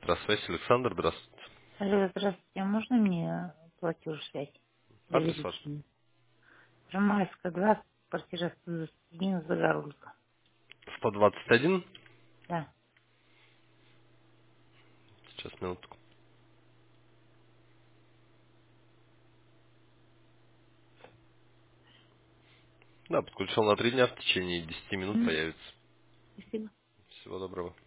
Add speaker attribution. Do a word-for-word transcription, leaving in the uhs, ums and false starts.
Speaker 1: Электросвязь, Александр, здравствуйте.
Speaker 2: Алло, здравствуйте. А можно мне платеж связь
Speaker 1: Адрес ваш?
Speaker 2: доверительный? Ромайская, два, квартира сто двадцать один, Загорулька.
Speaker 1: сто двадцать один.
Speaker 2: Да.
Speaker 1: Сейчас, минутку. Да, подключил на три дня, в течение десяти минут
Speaker 2: М,
Speaker 1: появится.
Speaker 2: Спасибо.
Speaker 1: Всего доброго.